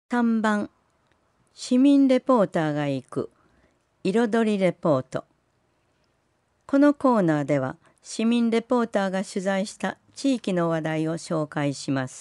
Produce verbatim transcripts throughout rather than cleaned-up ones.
さんばん市民レポーターが行く彩りレポート。このコーナーでは市民レポーターが取材した地域の話題を紹介します。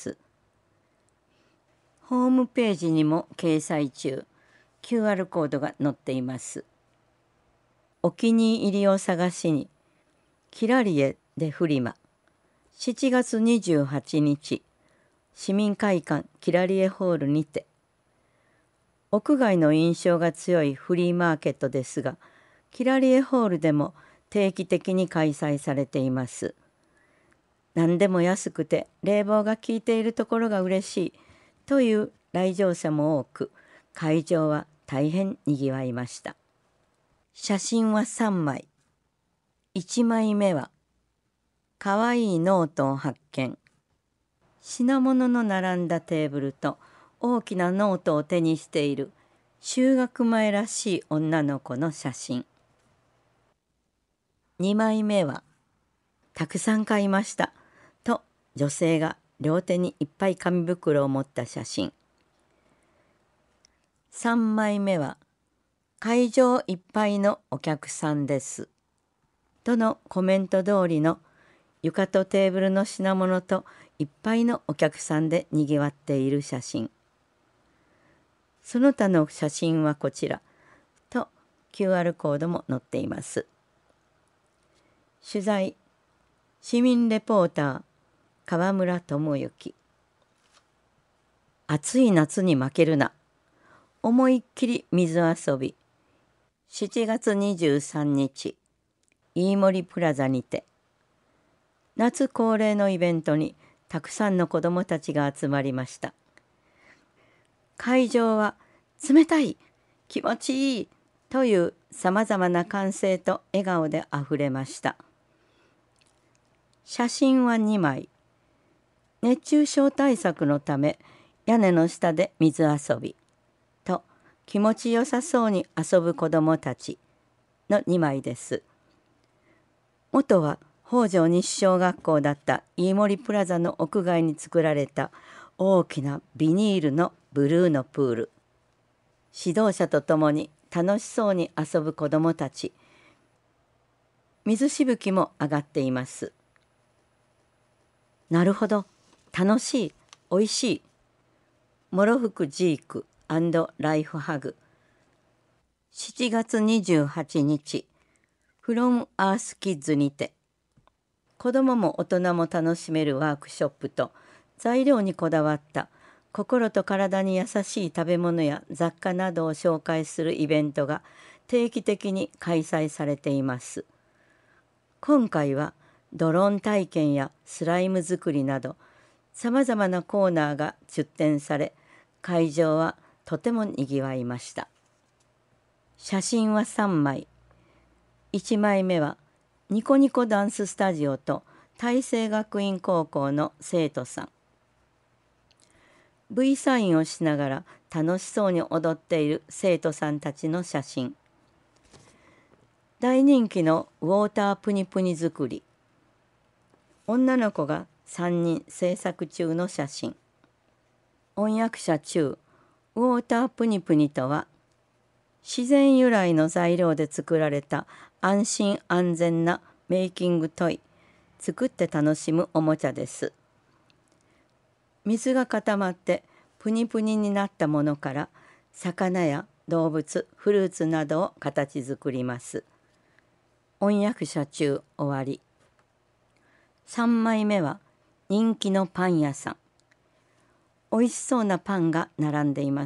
ホームページにも掲載中、キューアール コードが載っています。お気に入りを探しに、キラリエでフリマ、しちがつにじゅうはちにち、市民会館キラリエホールにて。屋外の印象が強いフリーマーケットですが、キラリエホールでも定期的に開催されています。何でも安くて冷房が効いているところが嬉しいという来場者も多く、会場は大変にぎわいました。写真はさんまい。いちまいめはかわいいノートを発見。品物の並んだテーブルと大きなノートを手にしている就学前らしい女の子の写真。にまいめはたくさん買いましたと女性が両手にいっぱい紙袋を持った写真。さんまいめは会場いっぱいのお客さんですとのコメント通りの床とテーブルの品物といっぱいのお客さんでにぎわっている写真。その他の写真はこちらと キューアール コードも載っています。取材市民レポーター川村智之。暑い夏に負けるな、思いっきり水遊び。しちがつにじゅうさんにち、飯森プラザにて。夏恒例のイベントにたくさんの子どもたちが集まりました。会場は冷たい、気持ちいいというさまざまな歓声と笑顔であふれました。写真はにまい。熱中症対策のため屋根の下で水遊びと気持ちよさそうに遊ぶ子どもたちのにまいです。元は北条西小学校だった飯森プラザの屋外に作られた大きなビニールのブルーのプール。指導者と共に楽しそうに遊ぶ子どもたち。水しぶきも上がっています。なるほど、楽しい、おいしい。モロフクジーク&ライフハグ。しちがつにじゅうはちにち、from Earth Kids にて。子どもも大人も楽しめるワークショップと材料にこだわった心と体に優しい食べ物や雑貨などを紹介するイベントが定期的に開催されています。今回はドローン体験やスライム作りなどさまざまなコーナーが出展され、会場はとてもにぎわいました。写真はさんまい。いちまいめはニコニコダンススタジオと大成学院高校の生徒さん。V サインをしながら楽しそうに踊っている生徒さんたちの写真。大人気のウォータープニプニ作り。女の子がさんにん制作中の写真。音訳者中、ウォータープニプニとは自然由来の材料で作られた安心安全なメイキングトイ、作って楽しむおもちゃです。水が固まってプニプニになったものから魚や動物、フルーツなどを形作ります。音訳者中終わり。さんまいめは人気のパン屋さん。おいしそうなパンが並んでいます。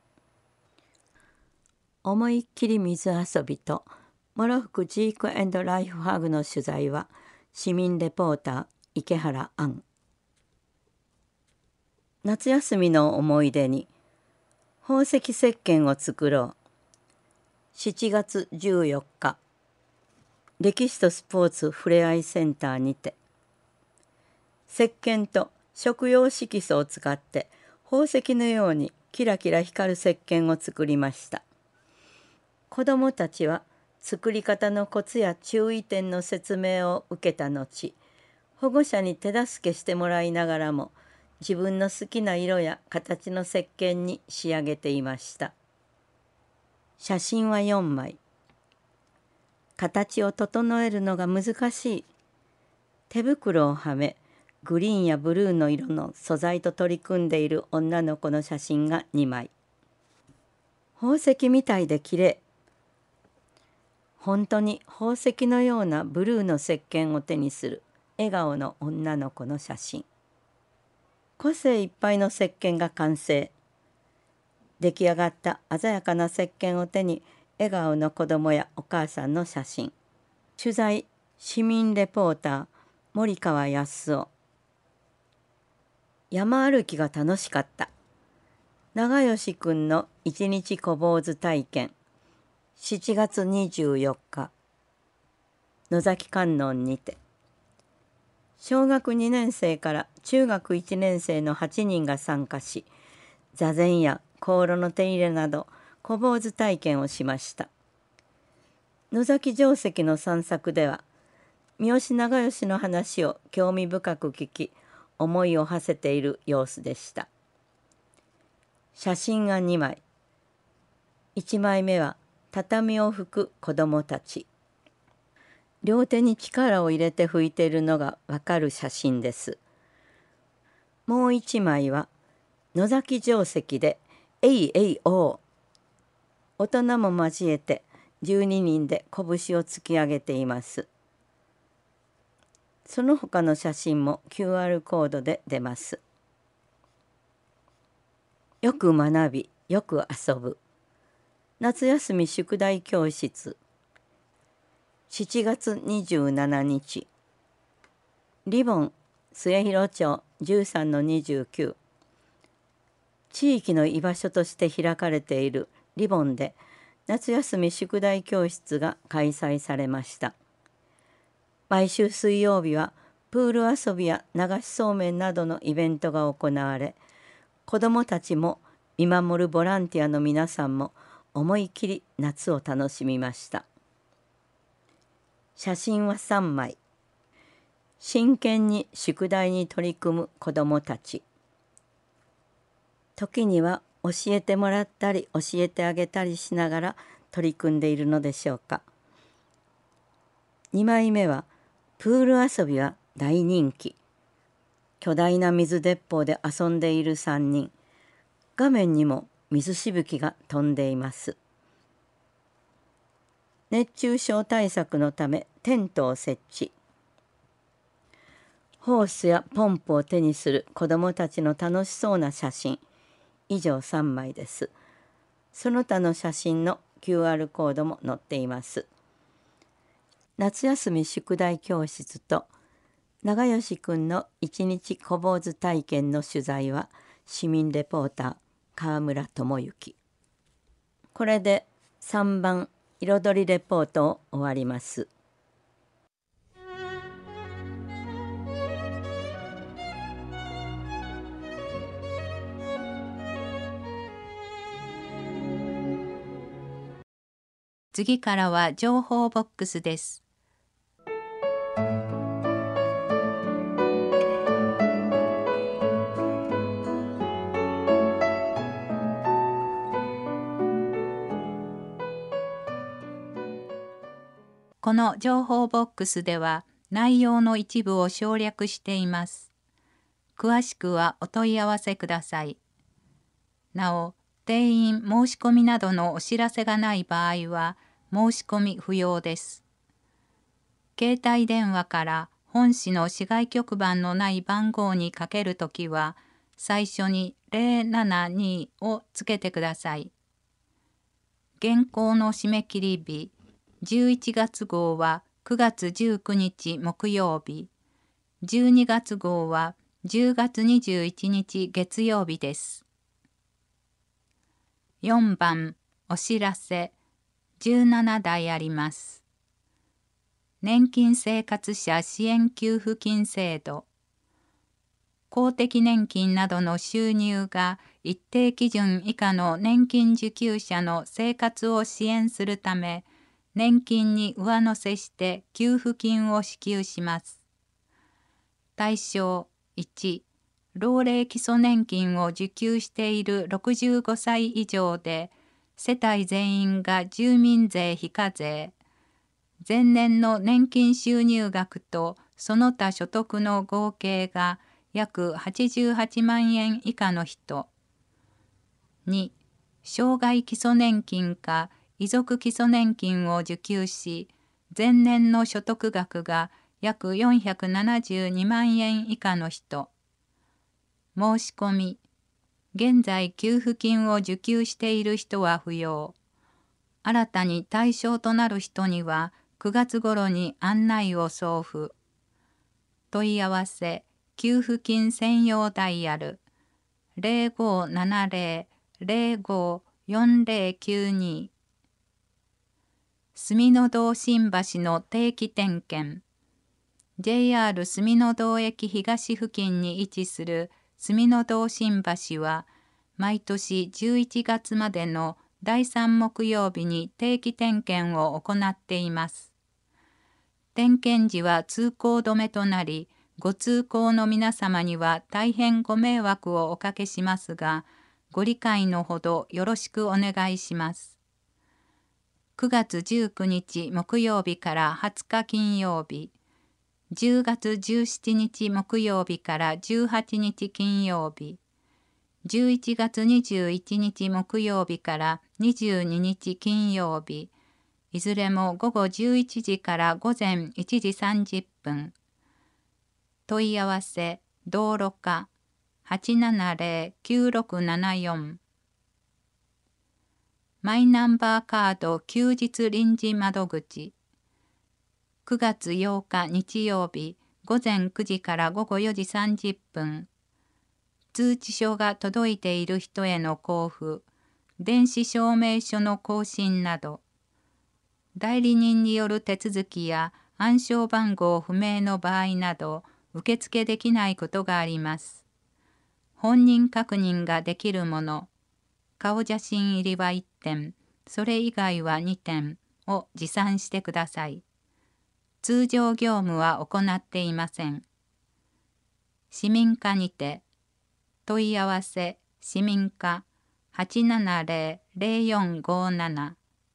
思いっきり水遊びとモロフクジーク&ライフハグの取材は市民レポーター池原杏。夏休みの思い出に宝石石鹸を作ろう。しちがつじゅうよっか、歴史とスポーツふれあいセンターにて。石鹸と食用色素を使って宝石のようにキラキラ光る石鹸を作りました。子どもたちは作り方のコツや注意点の説明を受けた後、保護者に手助けしてもらいながらも自分の好きな色や形の石鹸に仕上げていました。写真はよんまい。形を整えるのが難しい。手袋をはめ、グリーンやブルーの色の素材と取り組んでいる女の子の写真がにまい。宝石みたいで綺麗。本当に宝石のようなブルーの石鹸を手にする笑顔の女の子の写真。個性いっぱいの石鹸が完成。出来上がった鮮やかな石鹸を手に笑顔の子供やお母さんの写真。取材市民レポーター森川康夫。山歩きが楽しかった。長吉くんの一日小坊主体験。しちがつにじゅうよっか、野崎観音にて。小学にねんせいから中学いちねんせいのはちにんが参加し、座禅や香炉の手入れなど小坊主体験をしました。野崎定石の散策では、三好長慶の話を興味深く聞き、思いを馳せている様子でした。写真がにまい。いちまいめは畳を拭く子どもたち。両手に力を入れて拭いているのがわかる写真です。もういちまいは野崎定石でえいえいおう。大人も交えてじゅうににんで拳を突き上げています。その他の写真も キューアール コードで出ます。よく学び、よく遊ぶ。夏休み宿題教室。しちがつにじゅうしちにち。リボン末広町 じゅうさんのにじゅうきゅう。地域の居場所として開かれているリボンで夏休み宿題教室が開催されました。毎週水曜日はプール遊びや流しそうめんなどのイベントが行われ、子どもたちも見守るボランティアの皆さんも思い切り夏を楽しみました。写真はさんまい。真剣に宿題に取り組む子どもたち。時には教えてもらったり教えてあげたりしながら取り組んでいるのでしょうか。にまいめはプール遊びは大人気。巨大な水鉄砲で遊んでいるさんにん。画面にも水しぶきが飛んでいます。熱中症対策のためテントを設置。ホースやポンプを手にする子どもたちの楽しそうな写真。以上さんまいです。その他の写真の キューアール コードも載っています。夏休み宿題教室と長吉くんの一日小坊主体験の取材は市民レポーター川村智之。これでさんばん彩りレポートを終わります。 次からは情報ボックスです。この情報ボックスでは内容の一部を省略しています。詳しくはお問い合わせください。なお、定員申し込みなどのお知らせがない場合は申し込み不要です。携帯電話から本市の市外局番のない番号にかけるときは最初にゼロななにをつけてください。現行の締め切り日じゅういちがつ号はくがつじゅうくにち木曜日、じゅうにがつ号はじゅうがつにじゅういちにち月曜日です。よんばんお知らせじゅうななだいあります。年金生活者支援給付金制度。公的年金などの収入が一定基準以下の年金受給者の生活を支援するため、年金に上乗せして給付金を支給します。対象いち、 老齢基礎年金を受給しているろくじゅうごさい以上で、世帯全員が住民税非課税、前年の年金収入額とその他所得の合計が約はちじゅうはちまんえん以下の人。に、生涯基礎年金か遺族基礎年金を受給し、前年の所得額が約よんひゃくななじゅうにまんえん以下の人。申し込み。現在給付金を受給している人は不要。新たに対象となる人にはくがつ頃に案内を送付。問い合わせ、給付金専用ダイヤルゼロごななゼロ ゼロご よんゼロきゅうに。住の堂新橋の定期点検。ジェイアール 住の堂駅東付近に位置する住の堂新橋は、毎年じゅういちがつまでのだいさん木曜日に定期点検を行っています。点検時は通行止めとなり、ご通行の皆様には大変ご迷惑をおかけしますが、ご理解のほどよろしくお願いします。くがつじゅうくにち木曜日からはつか金曜日、じゅうがつじゅうしちにち木曜日からじゅうはちにち金曜日、じゅういちがつにじゅういちにち木曜日からにじゅうににち金曜日、いずれもごごじゅういちじからごぜんいちじさんじゅっぷん。問い合わせ、道路課 はちななゼロ きゅうろくななよん。マイナンバーカード休日臨時窓口。くがつようか日曜日、ごぜんくじからごごよじさんじゅっぷん。通知書が届いている人への交付、電子証明書の更新など、代理人による手続きや暗証番号不明の場合など、受付できないことがあります。本人確認ができるもの、顔写真入りはいってん、それ以外はにてんを持参してください。通常業務は行っていません。市民課にて、問い合わせ、市民課 はちななゼロ ゼロよんごなな。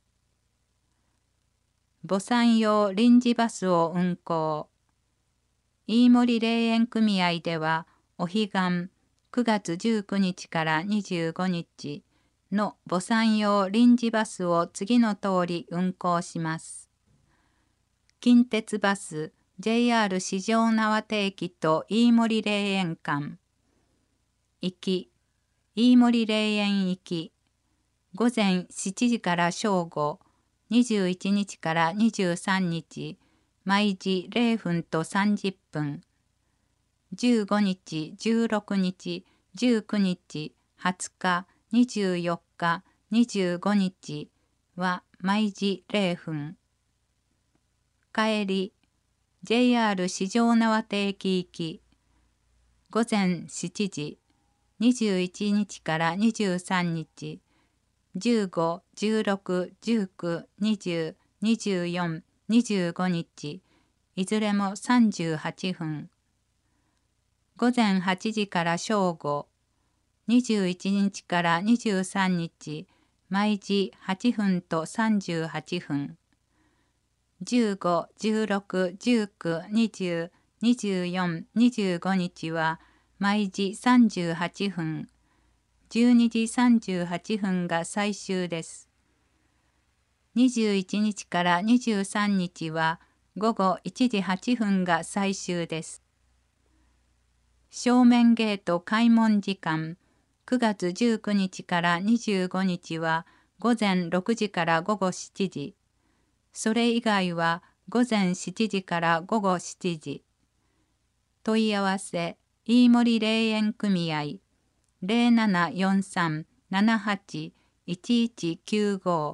墓参用臨時バスを運行。飯森霊園組合では、お彼岸くがつじゅうくにちからにじゅうごにちの墓参用臨時バスを次の通り運行します。近鉄バス ジェイアール 四条畷駅と飯森霊園間。行き、飯森霊園行き、午前しちじから正午、にじゅういちにちからにじゅうさんにち、毎時れいふんとさんじゅっぷん。じゅうごにち、じゅうろくにち、じゅうくにち、はつか、にじゅうよっか、にじゅうごにちは毎時れいふん。帰り、ジェイアール 四条畷駅行き、午前しちじ、にじゅういちにちからにじゅうさんにち、じゅうご、じゅうろく、じゅうく、にじゅう、にじゅうよん、にじゅうごにち、いずれもさんじゅうはちふん。午前はちじから正午、にじゅういちにちからにじゅうさんにち、毎時はっぷんとさんじゅうはっぷん。じゅうご、じゅうろく、じゅうく、にじゅう、にじゅうよん、にじゅうごにちは毎時さんじゅうはっぷん。じゅうにじさんじゅうはっぷんが最終です。にじゅういちにちからにじゅうさんにちはごごいちじはっぷんが最終です。正面ゲート開門時間、くがつじゅうくにちからにじゅうごにちはごぜんろくじからごごしちじ、それ以外はごぜんしちじからごごしちじ。問い合わせ、飯森霊園組合ゼロななよんさん ななはち いちいちきゅうご。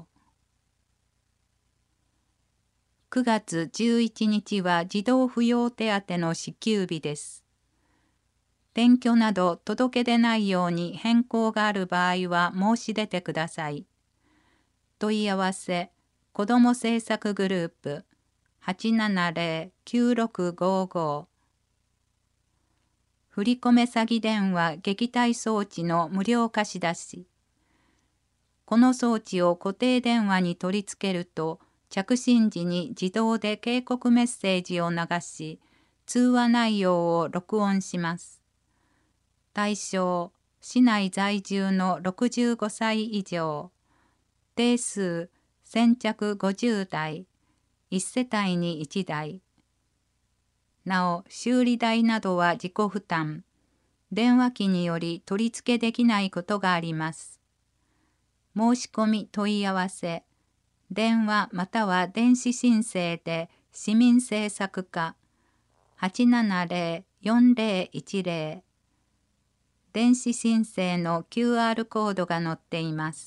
くがつじゅういちにちは児童扶養手当の支給日です。転居など届け出ないように変更がある場合は申し出てください。問い合わせ、子ども政策グループ はちななゼロ きゅうろくごご。 振り込め詐欺電話撃退装置の無料貸し出し。この装置を固定電話に取り付けると、着信時に自動で警告メッセージを流し、通話内容を録音します。対象、市内在住のろくじゅうごさい以上。定数、先着ごじゅうだい。いち世帯にいちだい。なお、修理代などは自己負担。電話機により取り付けできないことがあります。申し込み問い合わせ。電話または電子申請で市民政策課 はちななゼロ よんゼロいちゼロ。電子申請の キューアール コードが載っています。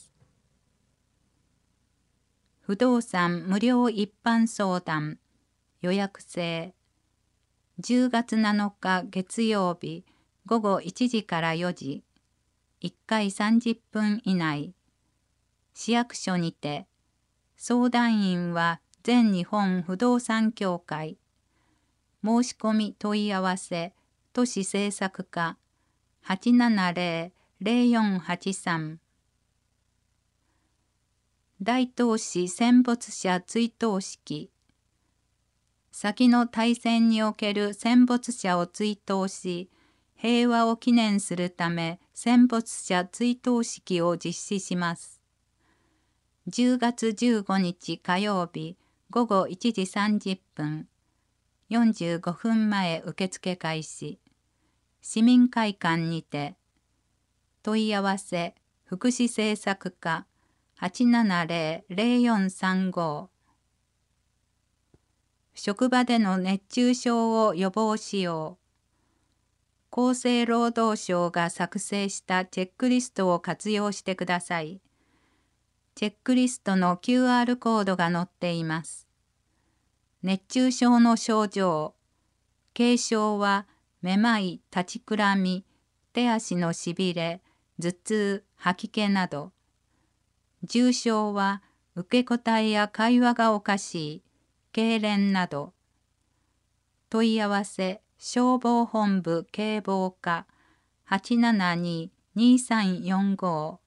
不動産無料一般相談予約制。じゅうがつなのか月曜日ごごいちじからよじ。いっかいさんじゅっぷん以内。市役所にて。相談員は全日本不動産協会。申し込み問い合わせ都市政策課 はちななゼロ ゼロよんはちさん。大東市戦没者追悼式。先の大戦における戦没者を追悼し、平和を記念するため戦没者追悼式を実施します。じゅうがつじゅうごにち火曜日ごごいちじさんじゅっぷん。よんじゅうごふんまえ受付開始。市民会館にて。問い合わせ福祉政策課 はちななゼロ ゼロよんさんご。職場での熱中症を予防しよう。厚生労働省が作成したチェックリストを活用してください。チェックリストの キューアール コードが載っています。熱中症の症状。軽症はめまい、立ちくらみ、手足のしびれ、頭痛、吐き気など。重症は受け答えや会話がおかしい、痙攣など。問い合わせ消防本部警防課 はちななに にさんよんご。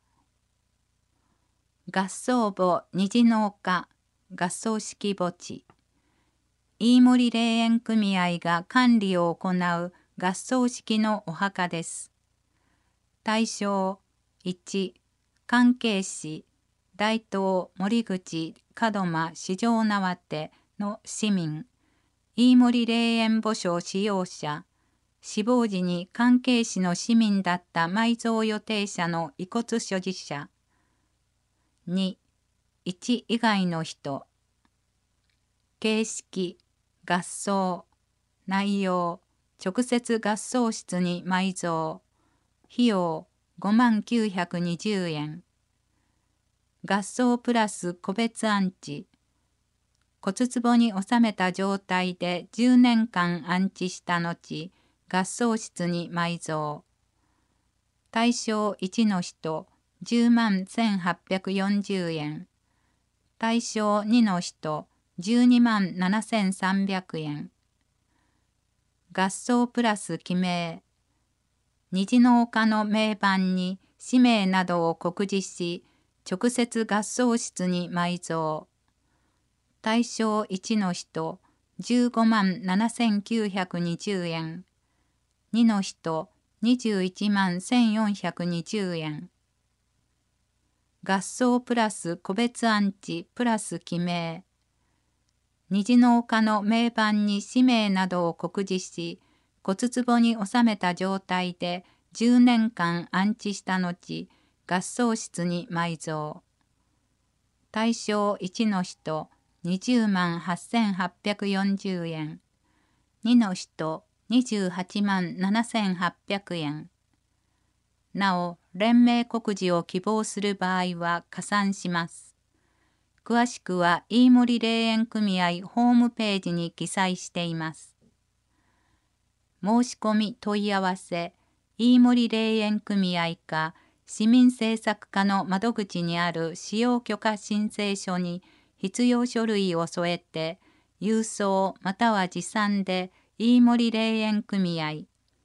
合葬墓虹の丘合葬式墓地。飯森霊園組合が管理を行う合葬式のお墓です。対象いち、関係市、大東、森口、門真、四条縄手の市民、飯森霊園墓所使用者、死亡時に関係市の市民だった埋蔵予定者の遺骨所持者。に、いち以外の人。形式、合葬、内容、直接合葬室に埋蔵。費用ごまんきゅうひゃくにじゅうえん。合葬プラス個別安置。骨壺に収めた状態でじゅうねんかん安置した後、合葬室に埋蔵。対象いちの人、じゅうまんせんはっぴゃくよんじゅうえん。対象にの人、じゅうにまんななせんさんびゃくえん。合葬プラス記名。虹の丘の銘板に氏名などを刻字し、直接合葬室に埋蔵。対象いちの人、じゅうごまんななせんきゅうひゃくにじゅうえん。にの人、にじゅういちまんせんよんひゃくにじゅうえん。合葬プラス個別安置プラス記名。虹の丘の銘板に氏名などを刻字し、骨壺に収めた状態でじゅうねんかん安置した後、合葬室に埋蔵。対象いちの人、にじゅうまんはっせんはっぴゃくよんじゅうえん。にの人、にじゅうはちまんななせんはっぴゃくえん。なお、連名告示を希望する場合は加算します。詳しくは飯森霊園組合ホームページに記載しています。申し込み問い合わせ、飯森霊園組合か市民政策課の窓口にある使用許可申請書に必要書類を添えて、郵送または持参で飯森霊園組合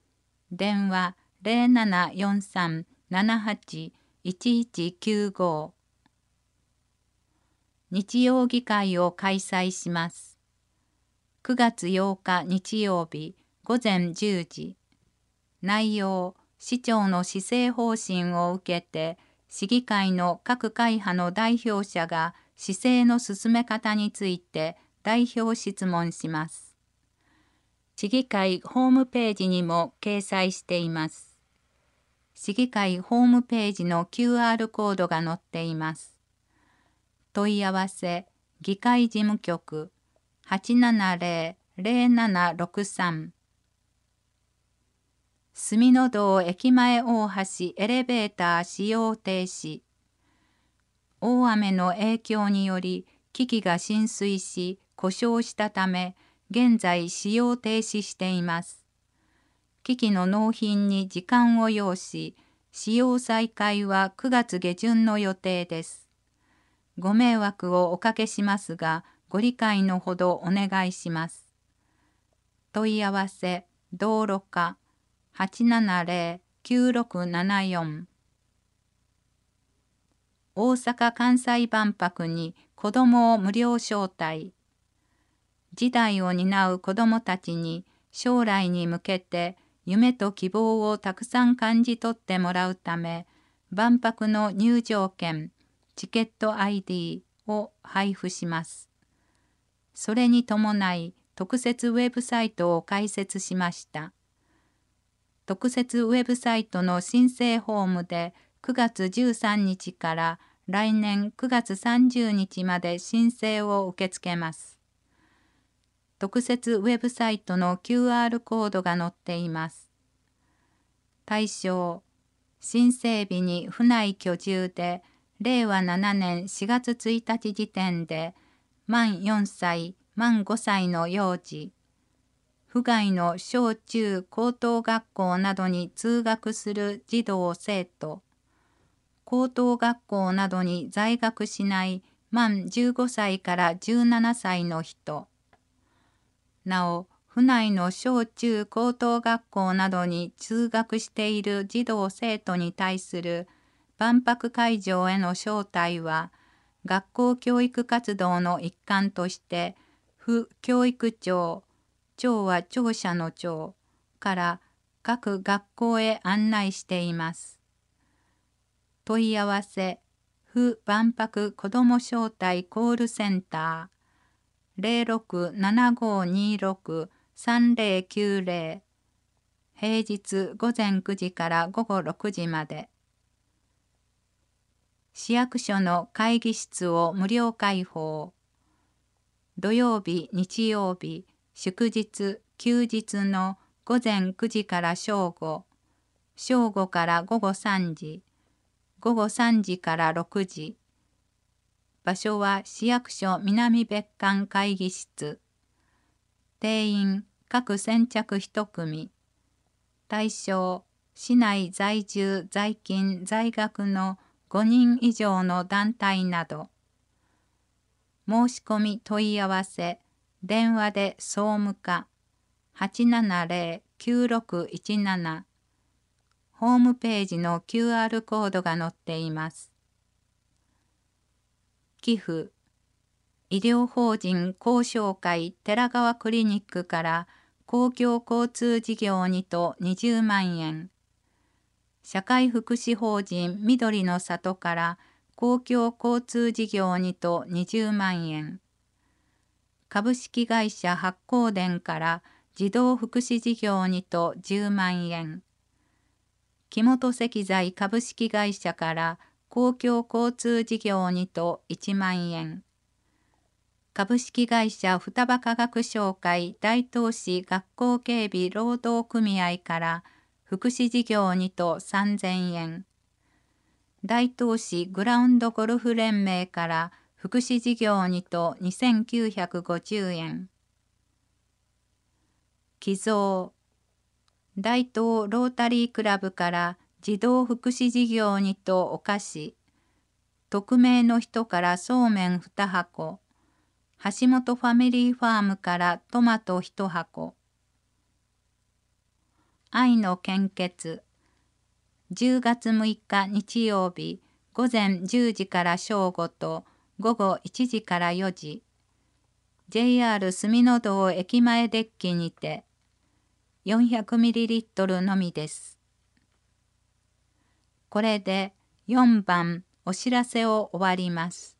電話ゼロななよんさん ななはち いちいちきゅうご。日曜議会を開催します。くがつようか日曜日ごぜんじゅうじ。内容、市長の施政方針を受けて、市議会の各会派の代表者が市政の進め方について代表質問します。市議会ホームページにも掲載しています。市議会ホームページの キューアール コードが載っています。問い合わせ、議会事務局 はちななゼロ ゼロななろくさん。住の堂駅前大橋エレベーター使用停止。大雨の影響により機器が浸水し故障したため、現在使用停止しています。機器の納品に時間を要し、使用再開はくがつげじゅんの予定です。ご迷惑をおかけしますが、ご理解のほどお願いします。問い合わせ、道路課 はちななゼロ きゅうろくななよん。大阪・関西万博に子どもを無料招待。時代を担う子どもたちに将来に向けて夢と希望をたくさん感じ取ってもらうため、万博の入場券、チケット アイディー を配布します。それに伴い特設ウェブサイトを開設しました。特設ウェブサイトの申請フォームでくがつじゅうさんにちから来年くがつさんじゅうにちまで申請を受け付けます。特設ウェブサイトの キューアール コードが載っています。対象、申請日に府内居住で、れいわななねんしがつついたち時点で、満よんさい、満ごさいの幼児、府外の小中高等学校などに通学する児童生徒、高等学校などに在学しない満じゅうごさいからじゅうななさいの人、なお、府内の小中高等学校などに通学している児童生徒に対する万博会場への招待は、学校教育活動の一環として、府教育庁、庁は庁舎の庁から各学校へ案内しています。問い合わせ、府万博子ども招待コールセンター、ゼロろくななごにろくさんゼロきゅうゼロ、平日ごぜんくじからごごろくじまで。市役所の会議室を無料開放。土曜日、日曜日、祝日、休日のごぜんくじから正午、正午からごごさんじ、ごごさんじからろくじ。場所は市役所南別館会議室。定員各先着いち組。対象、市内在住在勤在学のごにん以上の団体など。申し込み問い合わせ、電話で総務課 はちななゼロ きゅうろくいちなな。ホームページの キューアール コードが載っています。寄付、医療法人弘祥会寺川クリニックから公共交通事業にとにじゅうまんえん。社会福祉法人緑の里から公共交通事業にとにじゅうまんえん。株式会社八甲田から児童福祉事業にとじゅうまんえん。木本石材株式会社から公共交通事業にといちまんえん。株式会社双葉科学商会大東市学校警備労働組合から福祉事業にとさんぜんえん。大東市グラウンドゴルフ連盟から福祉事業にとにせんきゅうひゃくごじゅうえん。寄贈、大東ロータリークラブから児童福祉事業にとお菓子、匿名の人からそうめんにはこ、橋本ファミリーファームからトマトいちはこ。 愛の献血。じゅうがつむいか日曜日、午前じゅうじから正午と午後いちじからよじ。ジェイアール 住の堂駅前デッキにて、よんひゃくミリリットル のみです。これでよんばんお知らせを終わります。